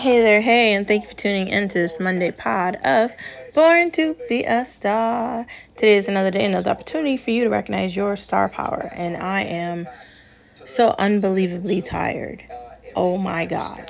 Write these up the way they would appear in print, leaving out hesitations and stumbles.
Hey there, hey, and thank you for tuning in to this Monday pod of Born to Be a Star. Today is another day, another opportunity for you to recognize your star power, and I am so unbelievably tired. Oh my God.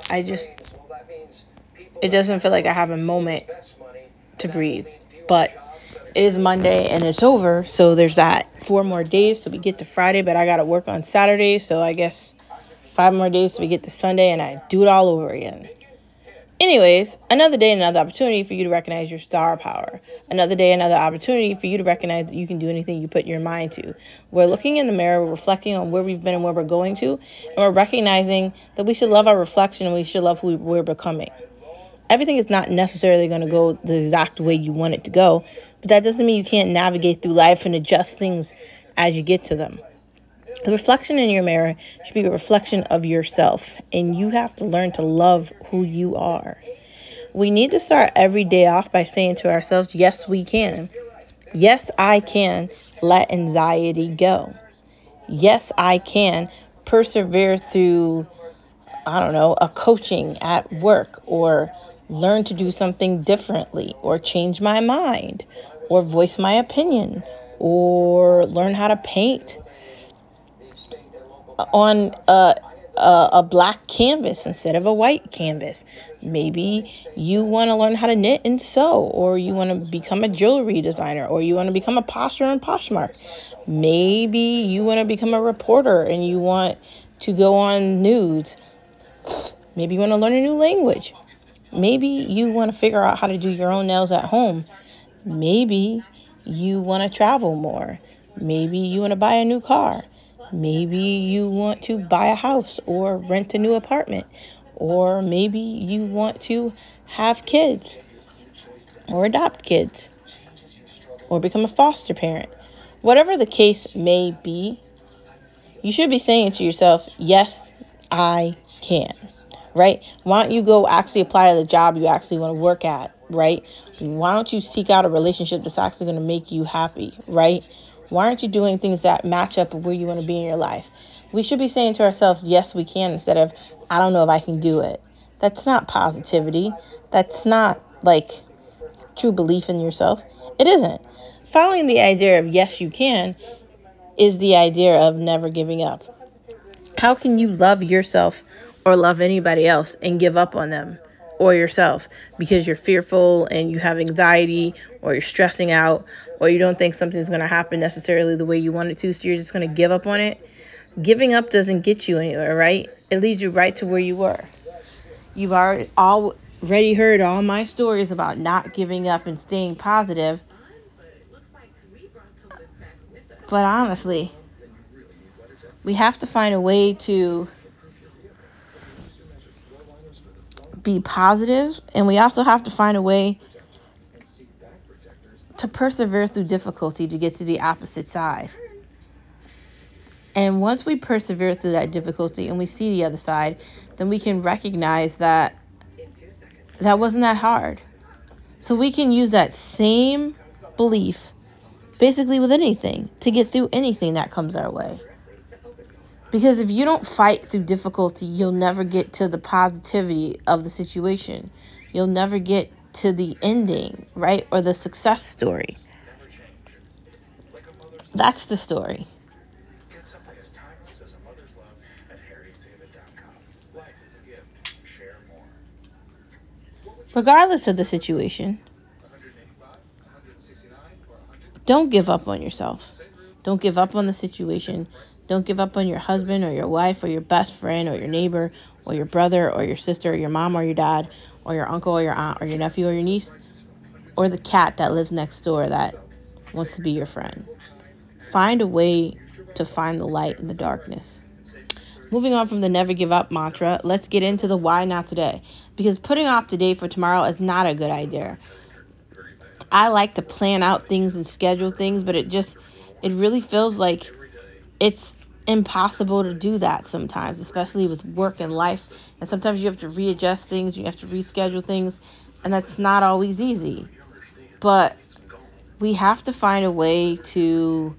It doesn't feel like I have a moment to breathe, but it is Monday and it's over, so there's that 4 more days so we get to Friday, but I gotta work on Saturday, so I guess 5 more days so we get to Sunday and I do it all over again. Anyways, another day, another opportunity for you to recognize your star power. Another day, another opportunity for you to recognize that you can do anything you put your mind to. We're looking in the mirror, we're reflecting on where we've been and where we're going to, and we're recognizing that we should love our reflection and we should love who we're becoming. Everything is not necessarily going to go the exact way you want it to go, but that doesn't mean you can't navigate through life and adjust things as you get to them. The reflection in your mirror should be a reflection of yourself, and you have to learn to love who you are. We need to start every day off by saying to ourselves, yes, we can. Yes, I can let anxiety go. Yes, I can persevere through, a coaching at work, or learn to do something differently, or change my mind, or voice my opinion, or learn how to paint on a black canvas instead of a white canvas. Maybe you want to learn how to knit and sew, or you want to become a jewelry designer, or you want to become a posher and Poshmark. Maybe you want to become a reporter and you want to go on news. Maybe you want to learn a new language. Maybe you want to figure out how to do your own nails at home. Maybe you want to travel more. Maybe you want to buy a new car. Maybe you want to buy a house or rent a new apartment. Or maybe you want to have kids or adopt kids or become a foster parent. Whatever the case may be, you should be saying to yourself, yes, I can. Right? Why don't you go actually apply to the job you actually want to work at, right? Why don't you seek out a relationship that's actually going to make you happy, right? Why aren't you doing things that match up with where you want to be in your life? We should be saying to ourselves, yes, we can, instead of, I don't know if I can do it. That's not positivity. That's not true belief in yourself. It isn't. Following the idea of yes, you can is the idea of never giving up. How can you love yourself or love anybody else and give up on them or yourself because you're fearful and you have anxiety, or you're stressing out, or you don't think something's going to happen necessarily the way you want it to, so you're just going to give up on it? Giving up doesn't get you anywhere, right? It leads you right to where you were. You've already heard all my stories about not giving up and staying positive. But honestly, we have to find a way to be positive, and we also have to find a way to persevere through difficulty to get to the opposite side. And once we persevere through that difficulty and we see the other side, then we can recognize that wasn't that hard. So we can use that same belief basically with anything to get through anything that comes our way. Because if you don't fight through difficulty, you'll never get to the positivity of the situation. You'll never get to the ending, right? Or the success story. That's the story. Regardless of the situation, don't give up on yourself. Don't give up on the situation. Don't give up on your husband or your wife or your best friend or your neighbor or your brother or your sister or your mom or your dad or your uncle or your aunt or your nephew or your niece or the cat that lives next door that wants to be your friend. Find a way to find the light in the darkness. Moving on from the never give up mantra, let's get into the why not today. Because putting off today for tomorrow is not a good idea. I like to plan out things and schedule things, but it really feels like it's impossible to do that sometimes, especially with work and life. And sometimes you have to readjust things, you have to reschedule things, and that's not always easy. But we have to find a way to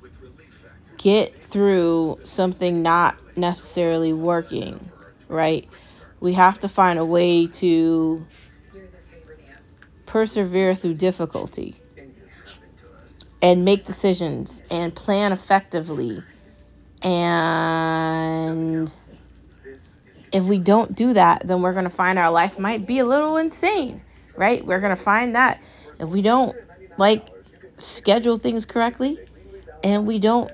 get through something not necessarily working, right? We have to find a way to persevere through difficulty and make decisions and plan effectively. And if we don't do that, then we're going to find our life might be a little insane, right? We're going to find that if we don't schedule things correctly and we don't,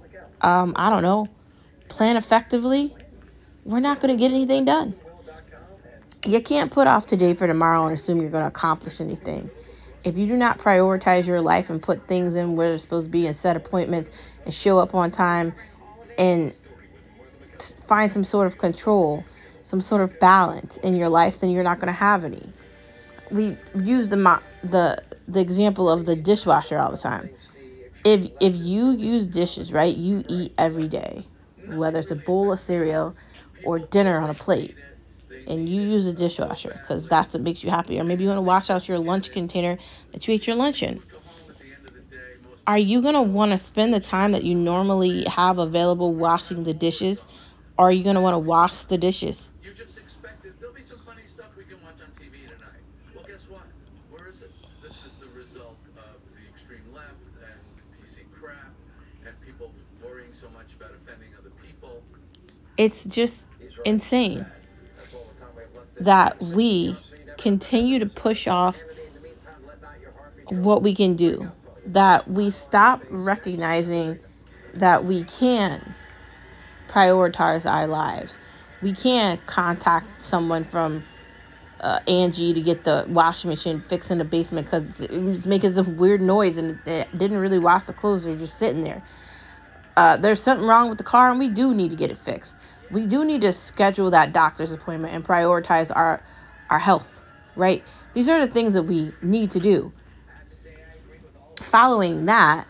plan effectively, we're not going to get anything done. You can't put off today for tomorrow and assume you're going to accomplish anything. If you do not prioritize your life and put things in where they're supposed to be and set appointments and show up on time and find some sort of control, some sort of balance in your life, then you're not going to have any. We use the example of the dishwasher all the time. If you use dishes, right, you eat every day, whether it's a bowl of cereal or dinner on a plate, and you use a dishwasher because that's what makes you happy, or maybe you want to wash out your lunch container that you ate your lunch in. Are you going to want to spend the time that you normally have available washing the dishes, or are you going to want to wash the dishes? You just expected there'll be some funny stuff we can watch on TV tonight. Well, guess what? Where is it? This is the result of the extreme left and PC crap and people worrying so much about offending other people. It's just insane that we continue to push off what we can do, that we stop recognizing that we can prioritize our lives. We can contact someone from Angie to get the washing machine fixed in the basement because it was making some weird noise and it didn't really wash the clothes. They're just sitting there. There's something wrong with the car and we do need to get it fixed. We do need to schedule that doctor's appointment and prioritize our health, right? These are the things that we need to do. Following that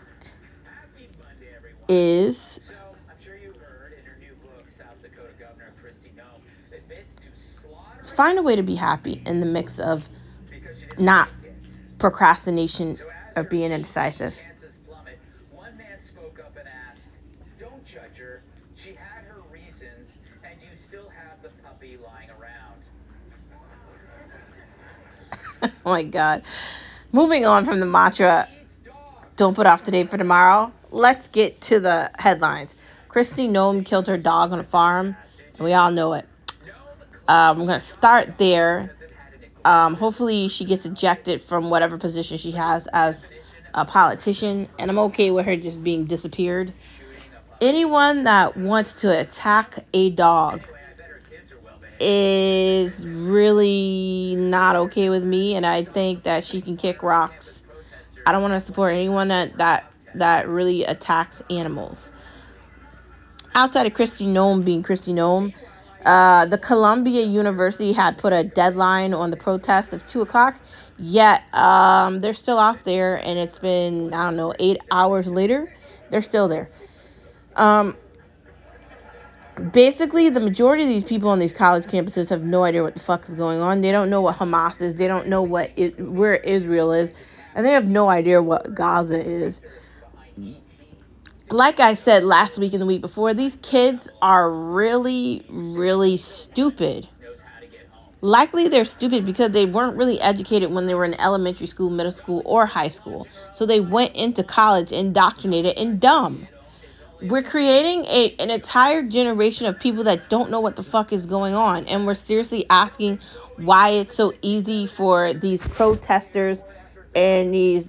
is find a way to be happy in the mix of not procrastination or being indecisive. One man spoke up and asked, "Don't judge her. She had her reasons, and you still have the puppy lying around." Oh my God. Moving on from the mantra, don't put off today for tomorrow, let's get to the headlines. Kristi Noem killed her dog on a farm, and we all know it. I'm going to start there. Hopefully she gets ejected from whatever position she has as a politician, and I'm okay with her just being disappeared. Anyone that wants to attack a dog is really not okay with me, and I think that she can kick rocks. I don't want to support anyone that really attacks animals. Outside of Kristi Noem being Kristi Noem, the Columbia University had put a deadline on the protest of 2:00. Yet they're still out there, and it's been 8 hours later. They're still there. Basically, the majority of these people on these college campuses have no idea what the fuck is going on. They don't know what Hamas is. They don't know where Israel is, and they have no idea what Gaza is. Like I said last week and the week before, these kids are really, really stupid. Likely they're stupid because they weren't really educated when they were in elementary school, middle school, or high school. So they went into college indoctrinated and dumb. We're creating an entire generation of people that don't know what the fuck is going on. And we're seriously asking why it's so easy for these protesters and these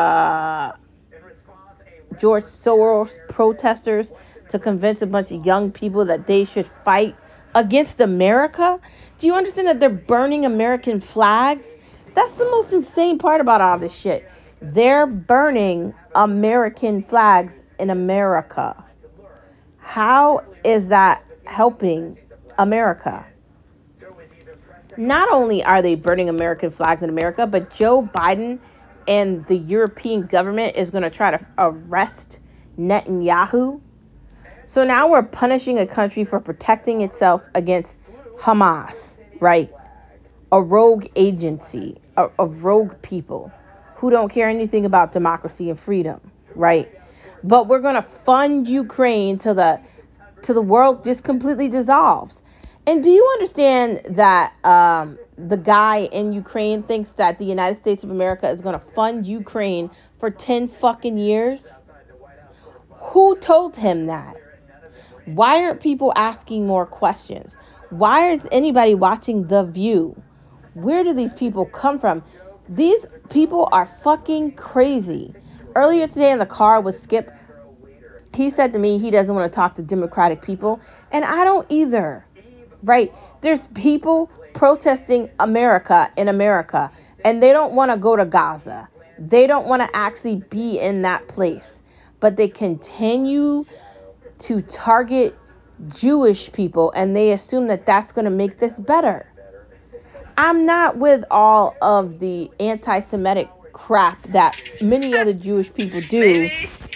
George Soros protesters to convince a bunch of young people that they should fight against America. Do you understand that they're burning American flags? That's the most insane part about all this shit. They're burning American flags in America. How is that helping America? Not only are they burning American flags in America, but Joe Biden and the European government is going to try to arrest Netanyahu. So now we're punishing a country for protecting itself against Hamas, right? A rogue agency, a rogue people who don't care anything about democracy and freedom, right? But we're going to fund Ukraine till the world just completely dissolves. And do you understand that the guy in Ukraine thinks that the United States of America is going to fund Ukraine for 10 fucking years? Who told him that? Why aren't people asking more questions? Why is anybody watching The View? Where do these people come from? These people are fucking crazy. Earlier today in the car with Skip, he said to me he doesn't want to talk to Democratic people, and I don't either. Right? There's people protesting America in America, and they don't want to go to Gaza. They don't want to actually be in that place. But they continue to target Jewish people, and they assume that that's going to make this better. I'm not with all of the anti-Semitic crap that many other Jewish people do.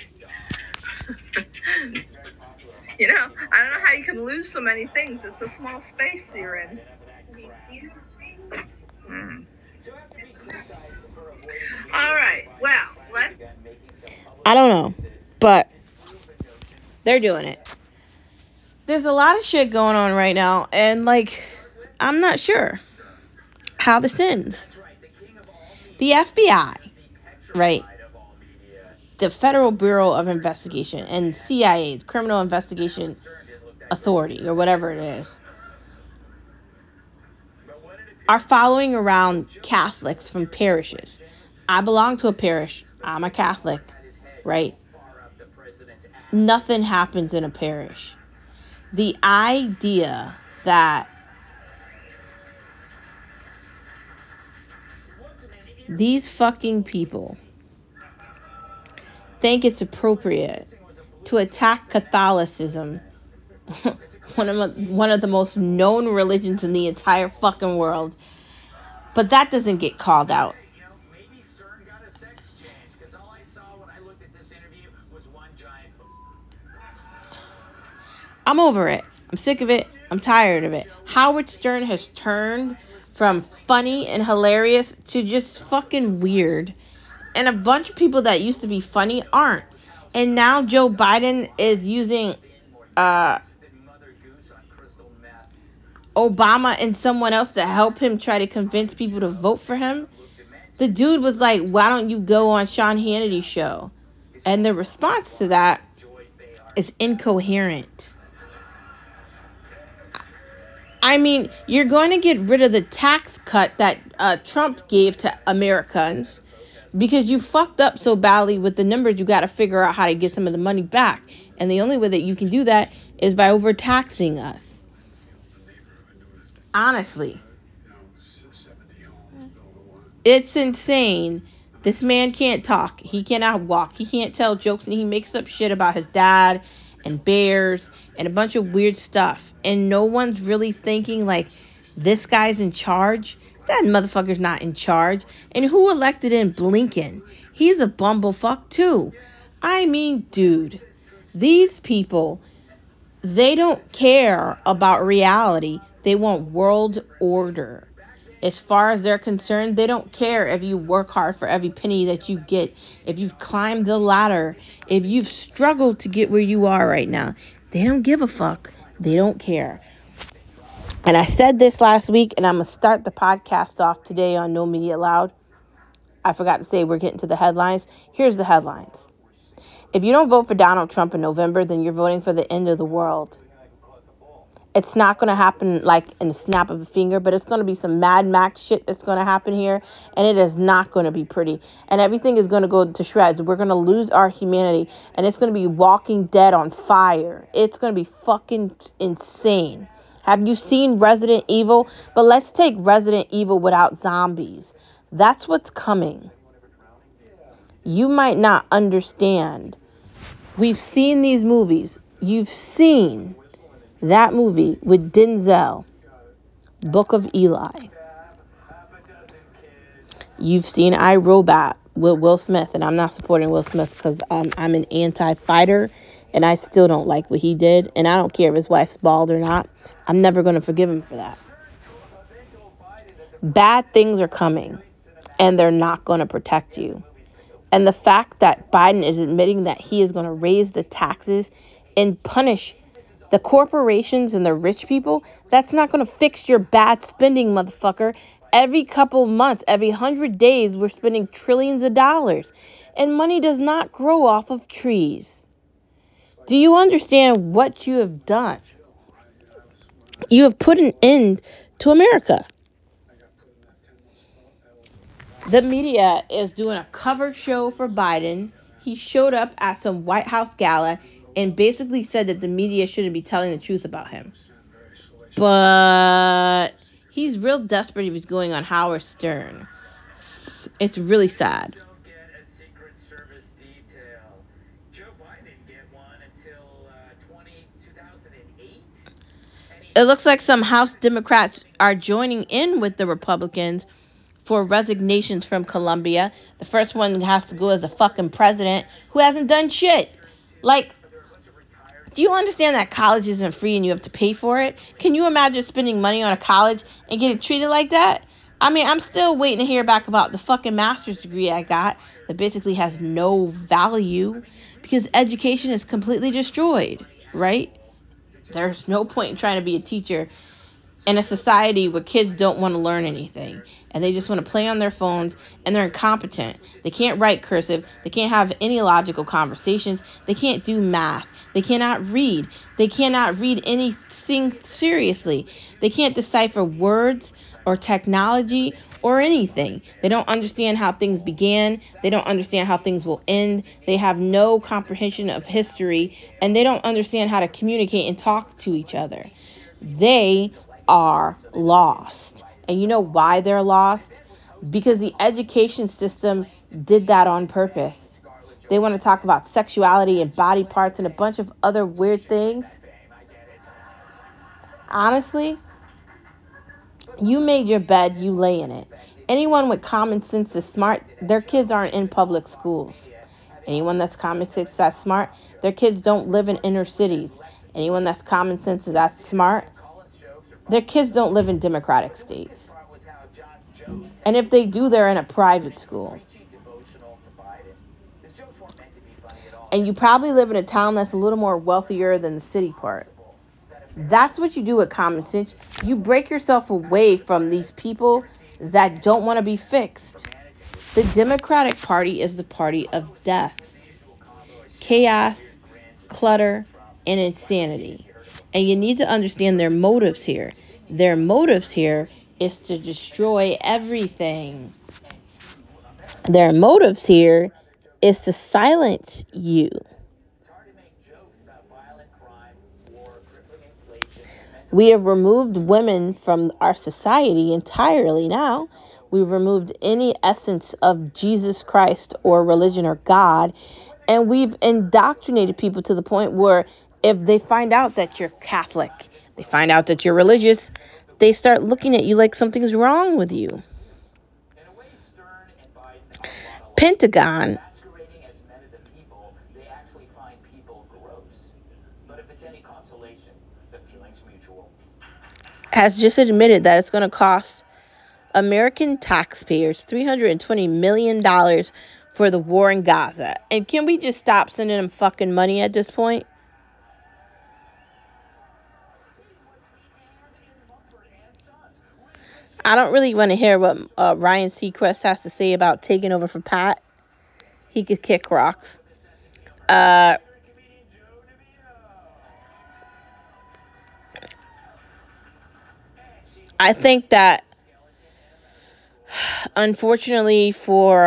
You know, I don't know how you can lose so many things. It's a small space you're in. All right. Well, I don't know, but they're doing it. There's a lot of shit going on right now, and like, I'm not sure how this ends. The FBI, right? The Federal Bureau of Investigation and CIA, Criminal Investigation Authority, or whatever it is, are following around Catholics from parishes. I belong to a parish. I'm a Catholic, right? Nothing happens in a parish. The idea that these fucking people think it's appropriate to attack Catholicism, one of the most known religions in the entire fucking world, but that doesn't get called out. Maybe Stern got a sex change, because all I saw when I looked at this interview was one giant. I'm over it. I'm sick of it. I'm tired of it. Howard Stern has turned from funny and hilarious to just fucking weird. And a bunch of people that used to be funny aren't. And now Joe Biden is using Obama and someone else to help him try to convince people to vote for him. The dude was like, why don't you go on Sean Hannity's show? And the response to that is incoherent. I mean, you're going to get rid of the tax cut that Trump gave to Americans because you fucked up so badly with the numbers. You got to figure out how to get some of the money back. And the only way that you can do that is by overtaxing us. Honestly. It's insane. This man can't talk. He cannot walk. He can't tell jokes, and he makes up shit about his dad and bears and a bunch of weird stuff. And no one's really thinking like, this guy's in charge. That motherfucker's not in charge. And who elected in Blinken? He's a bumblefuck too. I mean, dude, these people, they don't care about reality. They want world order. As far as they're concerned, they don't care if you work hard for every penny that you get, if you've climbed the ladder, if you've struggled to get where you are right now. They don't give a fuck. They don't care. And I said this last week, and I'm going to start the podcast off today on No Media Allowed. I forgot to say we're getting to the headlines. Here's the headlines. If you don't vote for Donald Trump in November, then you're voting for the end of the world. It's not going to happen like in the snap of a finger, but it's going to be some Mad Max shit that's going to happen here, and it is not going to be pretty. And everything is going to go to shreds. We're going to lose our humanity, and it's going to be Walking Dead on fire. It's going to be fucking insane. Have you seen Resident Evil? But let's take Resident Evil without zombies. That's what's coming. You might not understand. We've seen these movies. You've seen that movie with Denzel, Book of Eli. You've seen iRobot with Will Smith, and I'm not supporting Will Smith because I'm an anti-fighter, and I still don't like what he did, and I don't care if his wife's bald or not. I'm never going to forgive him for that. Bad things are coming, and they're not going to protect you. And the fact that Biden is admitting that he is going to raise the taxes and punish The corporations and the rich people, that's not going to fix your bad spending, motherfucker. Every couple months, every 100 days, we're spending trillions of dollars. And money does not grow off of trees. Do you understand what you have done? You have put an end to America. The media is doing a cover show for Biden. He showed up at some White House gala and basically said that the media shouldn't be telling the truth about him. But he's real desperate. He was going on Howard Stern. It's really sad. Don't get a Secret Service detail. Joe Biden didn't get one until 2008. It looks like some House Democrats are joining in with the Republicans for resignations from Colombia. The first one has to go as the fucking president who hasn't done shit. Like, do you understand that college isn't free and you have to pay for it? Can you imagine spending money on a college and getting treated like that? I mean, I'm still waiting to hear back about the fucking master's degree I got that basically has no value because education is completely destroyed, right? There's no point in trying to be a teacher in a society where kids don't want to learn anything and they just want to play on their phones and they're incompetent. They can't write cursive. They can't have any logical conversations. They can't do math. They cannot read. They cannot read anything seriously. They can't decipher words or technology or anything. They don't understand how things began. They don't understand how things will end. They have no comprehension of history and they don't understand how to communicate and talk to each other. They are lost. And you know why they're lost? Because the education system did that on purpose. They want to talk about sexuality and body parts and a bunch of other weird things. Honestly, you made your bed, you lay in it. Anyone with common sense is smart. Their kids aren't in public schools. Anyone that's common sense that's smart, their kids don't live in inner cities. Anyone that's common sense is that's smart, their kids don't live in democratic states. And if they do, they're in a private school. And you probably live in a town that's a little more wealthier than the city part. That's what you do with common sense. You break yourself away from these people that don't want to be fixed. The Democratic Party is the party of death, chaos, clutter, and insanity. And you need to understand their motives here. Their motives here is to destroy everything. Their motives here is to silence you. We have removed women from our society entirely now. We've removed any essence of Jesus Christ or religion or God. And we've indoctrinated people to the point where if they find out that you're Catholic, they find out that you're religious, they start looking at you like something's wrong with you. Pentagon has just admitted that it's going to cost American taxpayers $320 million for the war in Gaza. And can we just stop sending them fucking money at this point? I don't really want to hear what Ryan Seacrest has to say about taking over for Pat. He could kick rocks. I think that, unfortunately for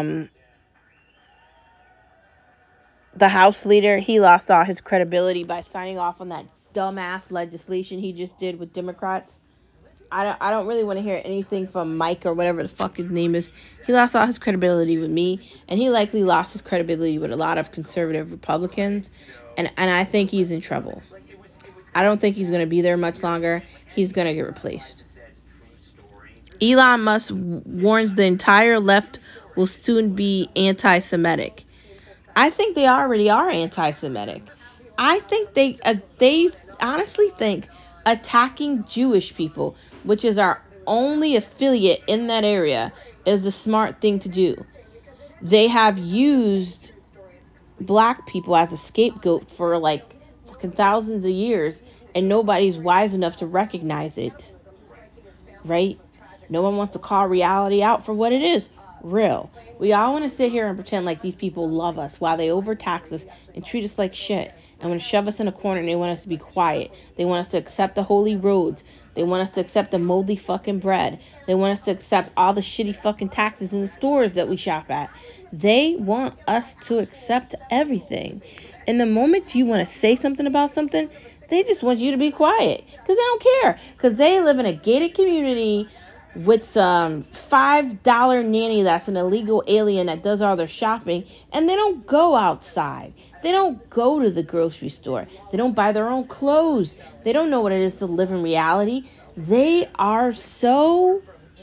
the House leader, he lost all his credibility by signing off on that dumbass legislation he just did with Democrats. I don't really want to hear anything from Mike or whatever the fuck his name is. He lost all his credibility with me, and he likely lost his credibility with a lot of conservative Republicans, and I think he's in trouble. I don't think he's going to be there much longer. He's going to get replaced. Elon Musk warns the entire left will soon be anti-Semitic. I think they already are anti-Semitic. I think they honestly think attacking Jewish people, which is our only affiliate in that area, is the smart thing to do. They have used black people as a scapegoat for like in thousands of years, and nobody's wise enough to recognize it, right? No one wants to call reality out for what it is, real. We all want to sit here and pretend like these people love us while they overtax us and treat us like shit and want to shove us in a corner, and they want us to be quiet. They want us to accept the holy roads. They want us to accept the moldy fucking bread. They want us to accept all the shitty fucking taxes in the stores that we shop at. They want us to accept everything. And the moment you want to say something about something, they just want you to be quiet because they don't care, because they live in a gated community with some $5 nanny that's an illegal alien that does all their shopping, and they don't go outside. They don't go to the grocery store. They don't buy their own clothes. They don't know what it is to live in reality. They are so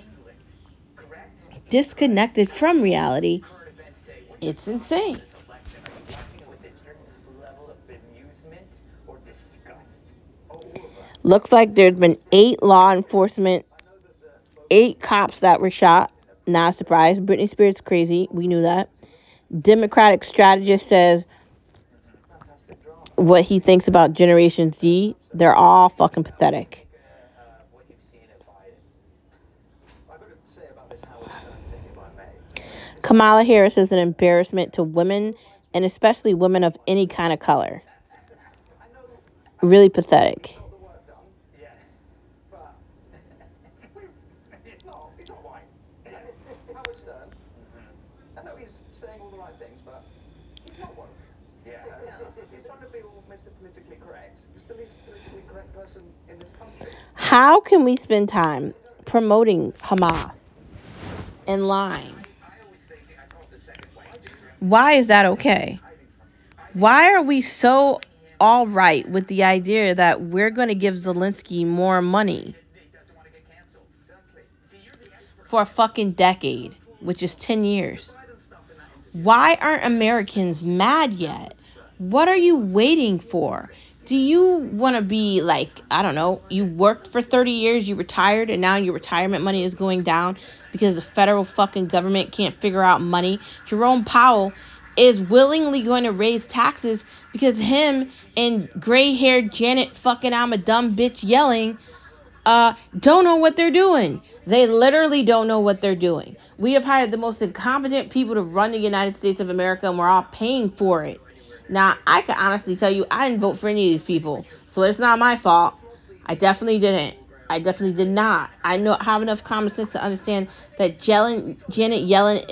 disconnected from reality. It's insane. Looks like there's been 8 cops that were shot. Not a surprise. Britney Spears crazy. We knew that. Democratic strategist says what he thinks about Generation Z. They're all fucking pathetic. Kamala Harris is an embarrassment to women, and especially women of any kind of color. Really pathetic. How can we spend time promoting Hamas and lying? Why is that okay? Why are we so all right with the idea that we're going to give Zelensky more money for a fucking decade, which is 10 years? Why aren't Americans mad yet? What are you waiting for? Do you want to be like, I don't know, you worked for 30 years, you retired, and now your retirement money is going down because the federal fucking government can't figure out money? Jerome Powell is willingly going to raise taxes because him and gray-haired Janet fucking I'm a dumb bitch yelling don't know what they're doing. They literally don't know what they're doing. We have hired the most incompetent people to run the United States of America, and we're all paying for it. Now, I can honestly tell you, I didn't vote for any of these people, so it's not my fault. I definitely didn't. I definitely did not. I have enough common sense to understand that Janet Yellen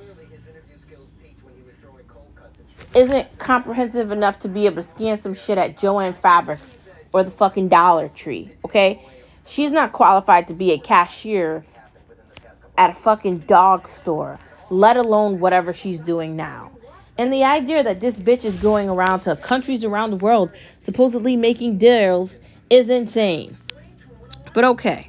isn't comprehensive enough to be able to scan some shit at Joann Fabrics or the fucking Dollar Tree, okay? She's not qualified to be a cashier at a fucking dog store, let alone whatever she's doing now. And the idea that this bitch is going around to countries around the world supposedly making deals is insane. But okay.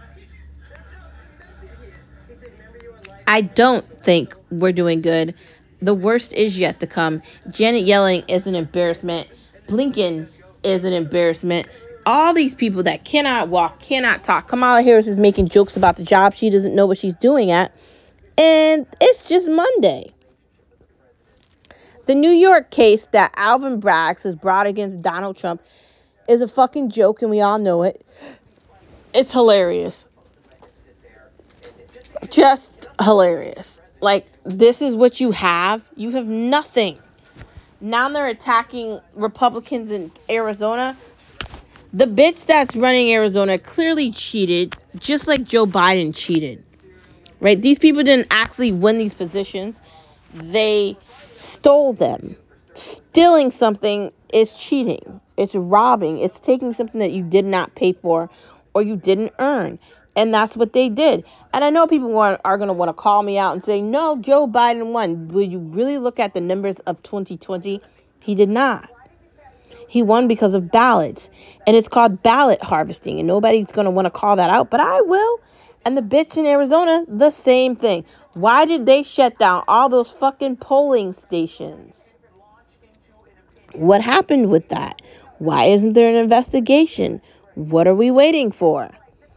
I don't think we're doing good. The worst is yet to come. Janet Yellen is an embarrassment. Blinken is an embarrassment. All these people that cannot walk, cannot talk. Kamala Harris is making jokes about the job she doesn't know what she's doing at. And it's just Monday. The New York case that Alvin Braggs has brought against Donald Trump is a fucking joke, and we all know it. It's hilarious. Just hilarious. Like, this is what you have. You have nothing. Now they're attacking Republicans in Arizona. The bitch that's running Arizona clearly cheated, just like Joe Biden cheated. Right? These people didn't actually win these positions. They stole them. Stealing something is cheating. It's robbing. It's taking something that you did not pay for or you didn't earn. And that's what they did. And I know people are going to want to call me out and say, no, Joe Biden won. Will you really look at the numbers of 2020? He did not. He won because of ballots. And it's called ballot harvesting. And nobody's going to want to call that out, but I will. And the bitch in Arizona, the same thing. Why did they shut down all those fucking polling stations? What happened with that? Why isn't there an investigation? What are we waiting for?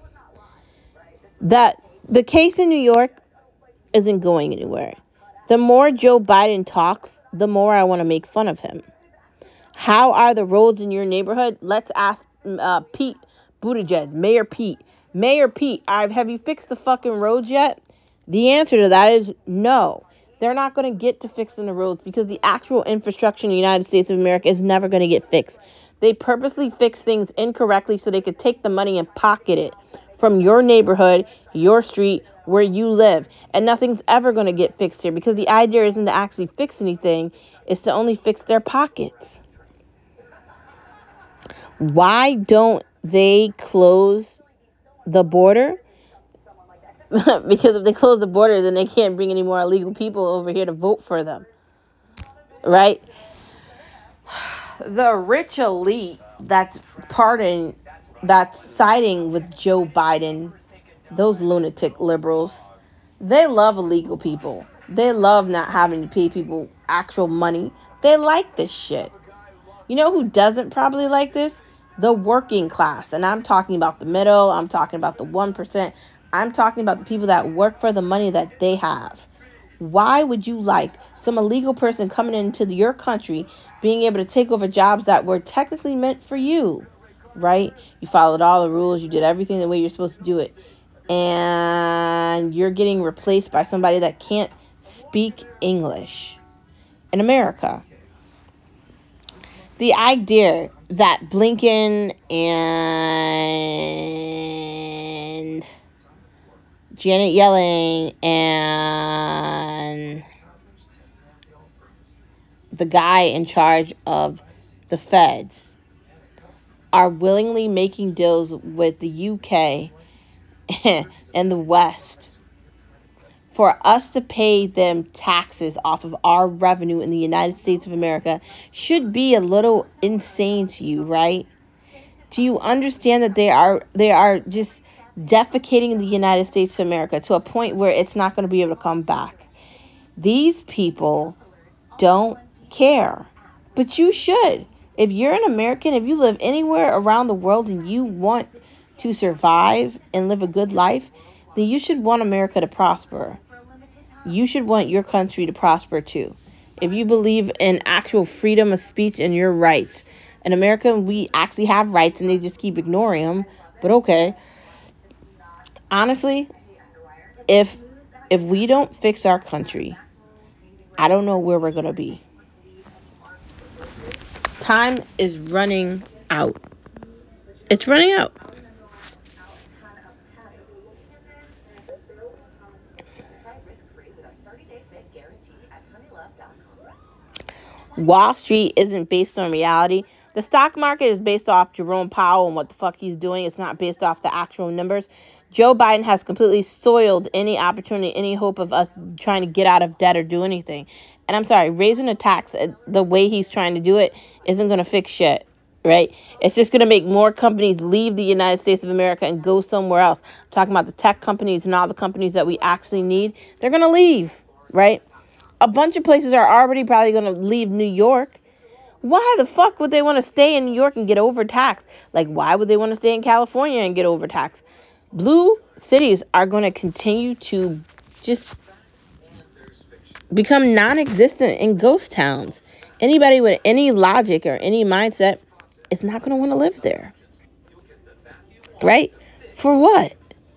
The case in New York isn't going anywhere. The more Joe Biden talks, the more I want to make fun of him. How are the roads in your neighborhood? Let's ask Pete Buttigieg, Mayor Pete. Mayor Pete, have you fixed the fucking roads yet? The answer to that is no. They're not going to get to fixing the roads because the actual infrastructure in the United States of America is never going to get fixed. They purposely fix things incorrectly so they could take the money and pocket it from your neighborhood, your street, where you live. And nothing's ever going to get fixed here because the idea isn't to actually fix anything, it's to only fix their pockets. Why don't they close the border? Because if they close the border, then they can't bring any more illegal people over here to vote for them. Right? The rich elite that's siding with Joe Biden, those lunatic liberals, they love illegal people. They love not having to pay people actual money. They like this shit. You know who doesn't probably like this? The working class. And I'm talking about the middle. I'm talking about the 1%. I'm talking about the people that work for the money that they have. Why would you like some illegal person coming into your country being able to take over jobs that were technically meant for you, right? You followed all the rules. You did everything the way you're supposed to do it. And you're getting replaced by somebody that can't speak English in America. The idea that Blinken and Janet Yellen and the guy in charge of the feds are willingly making deals with the UK and the West for us to pay them taxes off of our revenue in the United States of America should be a little insane to you, right? Do you understand that they are just defecating the United States of America to a point where it's not going to be able to come back? These people don't care, but you should. If you're an American, if you live anywhere around the world and you want to survive and live a good life, then you should want America to prosper. You should want your country to prosper too. If you believe in actual freedom of speech and your rights. In America, we actually have rights and they just keep ignoring them. But okay. Honestly, if we don't fix our country, I don't know where we're going to be. Time is running out. It's running out. Wall Street isn't based on reality. The stock market is based off Jerome Powell and what the fuck he's doing. It's not based off the actual numbers. Joe Biden has completely soiled any opportunity, any hope of us trying to get out of debt or do anything. And I'm sorry, raising the tax the way he's trying to do it isn't going to fix shit, right? It's just going to make more companies leave the United States of America and go somewhere else. I'm talking about the tech companies and all the companies that we actually need. They're going to leave, right? A bunch of places are already probably going to leave New York. Why the fuck would they want to stay in New York and get overtaxed? Like, why would they want to stay in California and get overtaxed? Blue cities are going to continue to just become non-existent in ghost towns. Anybody with any logic or any mindset is not going to want to live there. Right? For what?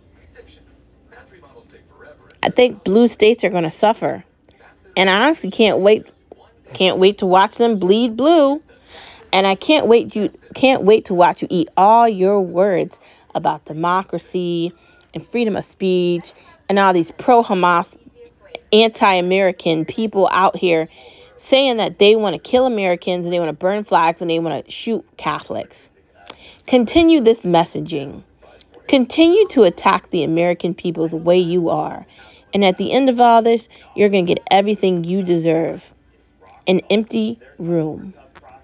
I think blue states are going to suffer. And I honestly can't wait to watch them bleed blue. And I can't wait to watch you eat all your words about democracy and freedom of speech and all these pro-Hamas, anti-American people out here saying that they want to kill Americans and they want to burn flags and they want to shoot Catholics. Continue this messaging. Continue to attack the American people the way you are. And at the end of all this, you're going to get everything you deserve. An empty room.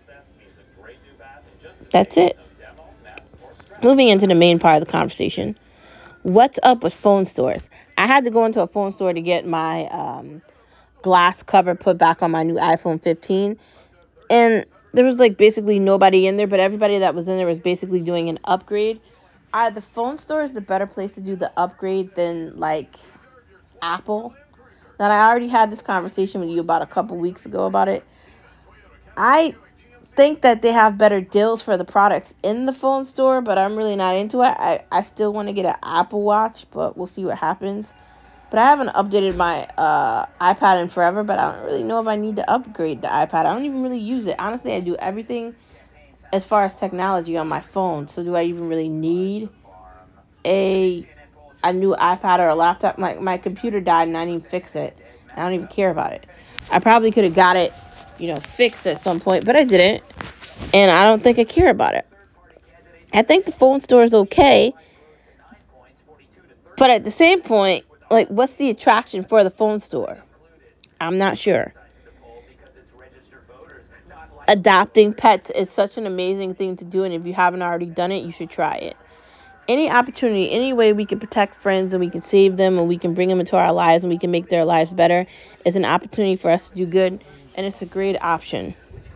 That's it. Moving into the main part of the conversation. What's up with phone stores? I had to go into a phone store to get my glass cover put back on my new iPhone 15. And there was like basically nobody in there, but everybody that was in there was basically doing an upgrade. The phone store is the better place to do the upgrade than like Apple. Now, I already had this conversation with you about a couple weeks ago about it. I think that they have better deals for the products in the phone store, but I'm really not into it. I still want to get an Apple Watch, but we'll see what happens. But I haven't updated my iPad in forever, but I don't really know if I need to upgrade the iPad. I don't even really use it. Honestly, I do everything as far as technology on my phone. So do I even really need a new iPad or a laptop? My computer died and I didn't even fix it. I don't even care about it. I probably could have got it, fixed at some point, but I didn't. And I don't think I care about it. I think the phone store is okay. But at the same point, like, what's the attraction for the phone store? I'm not sure. Adopting pets is such an amazing thing to do, and if you haven't already done it, you should try it. Any opportunity, any way we can protect friends and we can save them and we can bring them into our lives and we can make their lives better is an opportunity for us to do good, and it's a great option.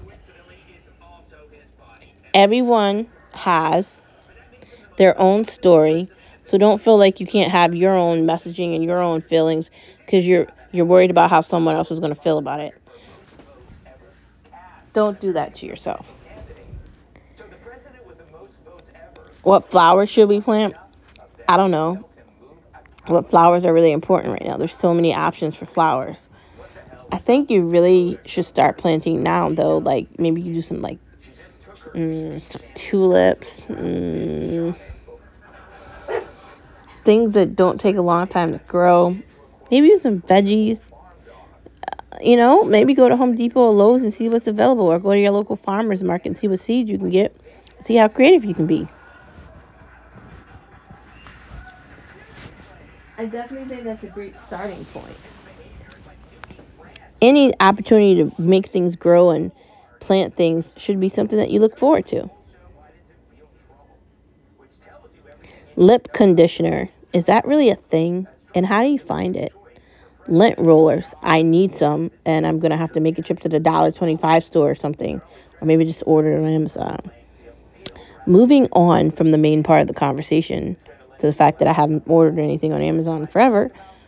Everyone has their own story, so don't feel like you can't have your own messaging and your own feelings because you're worried about how someone else is going to feel about it. Don't do that to yourself. What flowers should we plant? I don't know. What flowers are really important right now? There's so many options for flowers. I think you really should start planting now, though. Like, maybe you do some, like, tulips, things that don't take a long time to grow. Maybe some veggies. Maybe go to Home Depot or Lowe's and see what's available, or go to your local farmer's market and see what seeds you can get. See how creative you can be. I definitely think that's a great starting point. Any opportunity to make things grow and plant things should be something that you look forward to. Lip conditioner. Is that really a thing? And how do you find it? Lint rollers. I need some, and I'm going to have to make a trip to the $1.25 store or something. Or maybe just order it on Amazon. Moving on from the main part of the conversation to the fact that I haven't ordered anything on Amazon forever.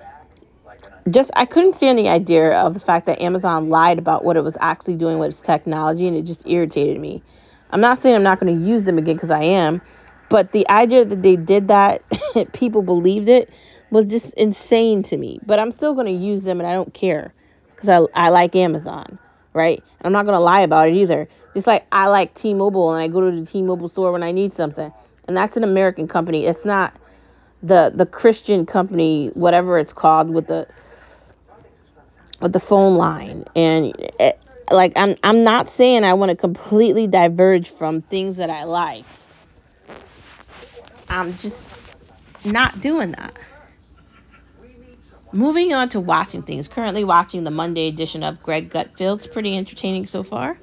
I couldn't stand the idea of the fact that Amazon lied about what it was actually doing with its technology, and it just irritated me. I'm not saying I'm not going to use them again, because I am, but the idea that they did that, people believed it, was just insane to me. But I'm still going to use them, and I don't care, because I like Amazon, right? And I'm not going to lie about it either. Just like I like T-Mobile, and I go to the T-Mobile store when I need something. And that's an American company. It's not the Christian company, whatever it's called, with the phone line. And I'm not saying I want to completely diverge from things that I like. I'm just not doing that. Moving on to watching things. Currently watching the Monday edition of Greg Gutfeld. It's pretty entertaining so far.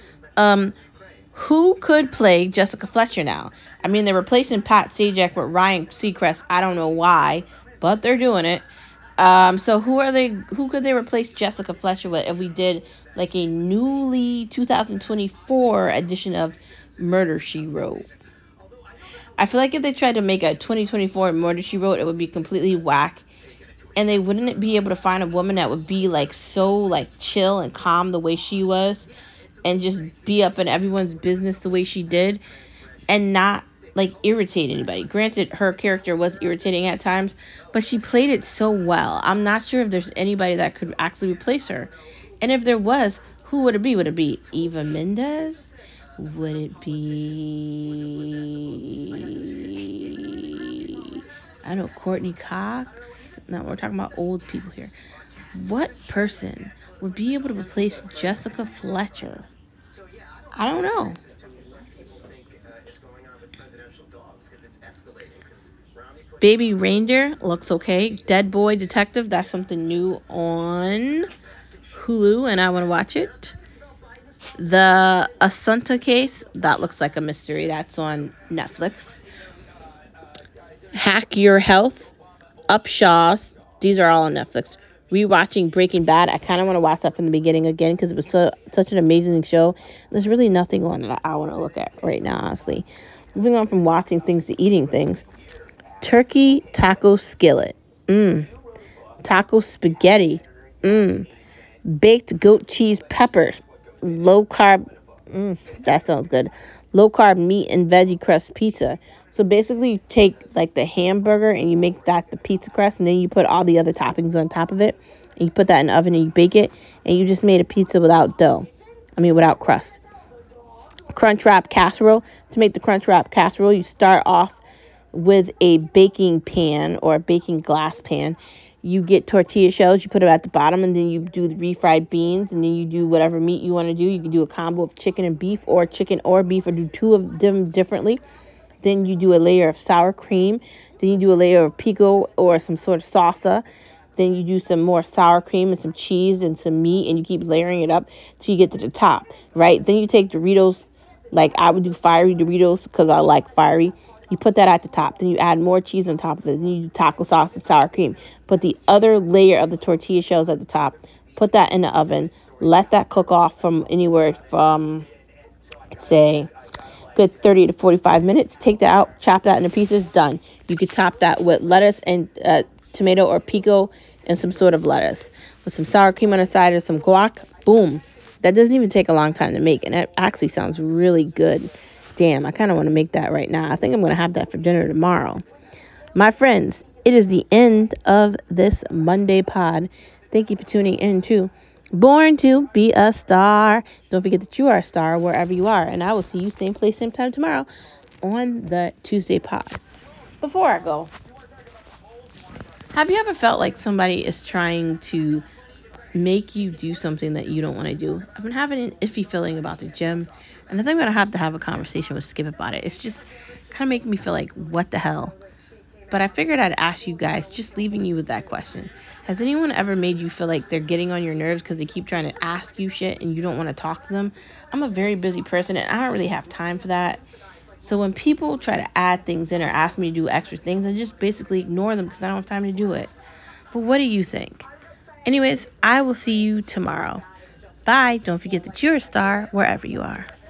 Who could play Jessica Fletcher now? I mean, they're replacing Pat Sajak with Ryan Seacrest. I don't know why, but they're doing it. So who could they replace Jessica Fletcher with if we did like a newly 2024 edition of Murder, She Wrote? I feel like if they tried to make a 2024 Murder, She Wrote, it would be completely whack. And they wouldn't be able to find a woman that would be like so like chill and calm the way she was, and just be up in everyone's business the way she did, and not like irritate anybody. Granted, her character was irritating at times, but she played it so well. I'm not sure if there's anybody that could actually replace her. And if there was, who would it be? Would it be Eva Mendes? Would it be, I don't know, Courtney Cox? No, we're talking about old people here. What person would be able to replace Jessica Fletcher? I don't know. Baby Reindeer looks okay. Dead Boy Detective, that's something new on Hulu, and I want to watch it. The Assunta Case, that looks like a mystery. That's on Netflix. Hack Your Health, Upshaws, these are all on Netflix. Rewatching Breaking Bad, I kind of want to watch that from the beginning again because it was such an amazing show. There's really nothing on that I want to look at right now, honestly. Moving on from watching things to eating things. Turkey taco skillet. Taco spaghetti. Baked goat cheese peppers. Low carb That sounds good. Low carb meat and veggie crust pizza. So basically, you take like the hamburger and you make that the pizza crust, and then you put all the other toppings on top of it, and you put that in the oven and you bake it, and you just made a pizza without dough. Without crust. Crunch wrap casserole. To make the crunch wrap casserole, you start off with a baking pan or a baking glass pan. You get tortilla shells, you put it at the bottom, and then you do the refried beans, and then you do whatever meat you want to do. You can do a combo of chicken and beef, or chicken or beef, or do two of them differently. Then you do a layer of sour cream. Then you do a layer of pico or some sort of salsa. Then you do some more sour cream and some cheese and some meat, and you keep layering it up till you get to the top, right? Then you take Doritos, like I would do fiery Doritos because I like fiery. You put that at the top. Then you add more cheese on top of it. Then you do taco sauce and sour cream. Put the other layer of the tortilla shells at the top. Put that in the oven. Let that cook off from anywhere from, say, good 30 to 45 minutes. Take that out, chop that into pieces, done. You could top that with lettuce and tomato or pico and some sort of lettuce. With some sour cream on the side or some guac, boom. That doesn't even take a long time to make, and it actually sounds really good. Damn, I kind of want to make that right now. I think I'm going to have that for dinner tomorrow. My friends, it is the end of this Monday pod. Thank you for tuning in to Born to Be a Star. Don't forget that you are a star wherever you are. And I will see you same place, same time tomorrow on the Tuesday pod. Before I go, have you ever felt like somebody is trying to make you do something that you don't want to do? I've been having an iffy feeling about the gym, and I think I'm going to have a conversation with Skip about it. It's just kind of making me feel like, what the hell? But I figured I'd ask you guys, just leaving you with that question. Has anyone ever made you feel like they're getting on your nerves because they keep trying to ask you shit and you don't want to talk to them? I'm a very busy person and I don't really have time for that. So when people try to add things in or ask me to do extra things, I just basically ignore them because I don't have time to do it. But what do you think? Anyways, I will see you tomorrow. Bye. Don't forget that you're a star wherever you are.